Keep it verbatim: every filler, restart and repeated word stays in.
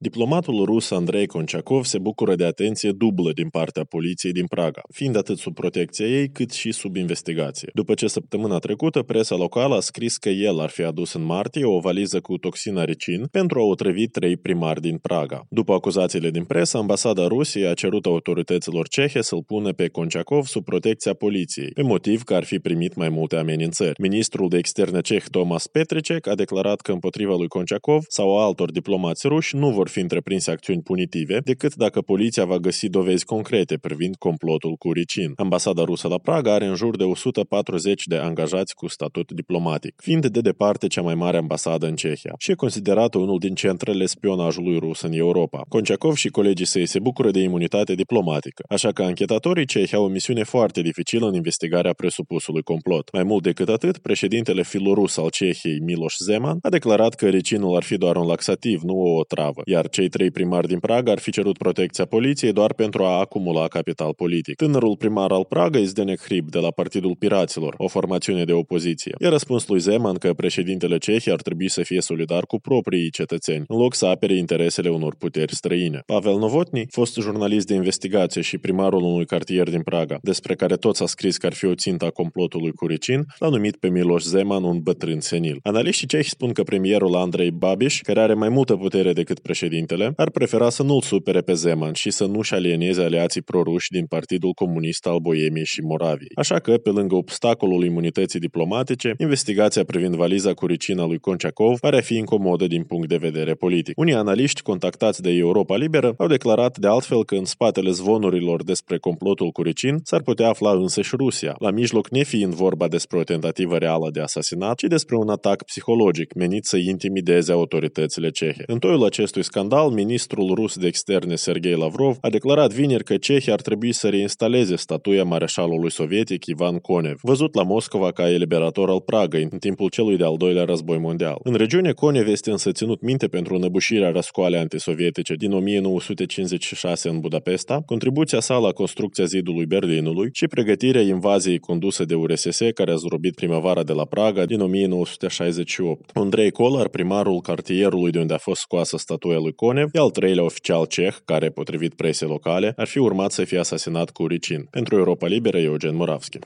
Diplomatul rus Andrei Konchakov se bucură de atenție dublă din partea poliției din Praga, fiind atât sub protecția ei cât și sub investigație. După ce săptămâna trecută presa locală a scris că el ar fi adus în martie o valiză cu toxina ricin pentru a otrăvi trei primari din Praga. După acuzațiile din presă, ambasada Rusiei a cerut autorităților cehe să-l pună pe Konchakov sub protecția poliției, pe motiv că ar fi primit mai multe amenințări. Ministrul de externe ceh Tomas Petricek a declarat că împotriva lui Konchakov sau altor diplomați ruși nu vor fi întreprinse acțiuni punitive, decât dacă poliția va găsi dovezi concrete privind complotul cu ricin. Ambasada rusă la Praga are în jur de o sută patruzeci de angajați cu statut diplomatic, fiind de departe cea mai mare ambasadă în Cehia și e considerată unul din centrele spionajului rus în Europa. Konchakov și colegii săi se bucură de imunitate diplomatică, așa că anchetatorii cehi au o misiune foarte dificilă în investigarea presupusului complot. Mai mult decât atât, președintele filorus al Cehiei, Miloš Zeman, a declarat că ricinul ar fi doar un laxativ, nu o otravă, iar cei trei primari din Praga ar fi cerut protecția poliției doar pentru a acumula capital politic. Tânărul primar al Pragei, Zdeněk Hrib, de la Partidul Piraților, o formațiune de opoziție, i-a răspuns lui Zeman că președintele Cehiei ar trebui să fie solidar cu proprii cetățeni, în loc să apere interesele unor puteri străine. Pavel Novotny, fost jurnalist de investigație și primarul unui cartier din Praga, despre care toți a scris că ar fi o țintă a complotului cu ricin, l-a numit pe Miloš Zeman un bătrân senil. Analiștii cehi spun că premierul Andrei Babiš, care are mai multă putere decât președintele, ar prefera să nu-l supere pe Zeman și să nu-și alieneze aliații proruși din Partidul Comunist al Boemiei și Moraviei. Așa că, pe lângă obstacolul imunității diplomatice, investigația privind valiza cu ricina lui Konchakov pare fi incomodă din punct de vedere politic. Unii analiști contactați de Europa Liberă au declarat de altfel că în spatele zvonurilor despre complotul cu ricin s-ar putea afla însăși Rusia, la mijloc nefiind vorba despre o tentativă reală de asasinat, ci despre un atac psihologic menit să intimideze autoritățile cehe. În toiul acestui scandal, ministrul rus de externe Sergei Lavrov a declarat vineri că Cehia ar trebui să reinstaleze statuia mareșalului sovietic Ivan Konev, văzut la Moscova ca eliberator al Pragăi în timpul celui de-al doilea război mondial. În regiune, Konev este însă ținut minte pentru înăbușirea răscoalei antisovietice din o mie nouă sute cincizeci și șase în Budapesta, contribuția sa la construcția zidului Berlinului și pregătirea invaziei condusă de U R S S care a zdrobit primăvara de la Praga din o mie nouă sute șaizeci și opt. Andrei Kolar, primarul cartierului de unde a fost scoasă statuia lui Konev, e al treilea oficial ceh care, potrivit presei locale, ar fi urmat să fie asasinat cu ricin. Pentru Europa Liberă, Eugen Moravski.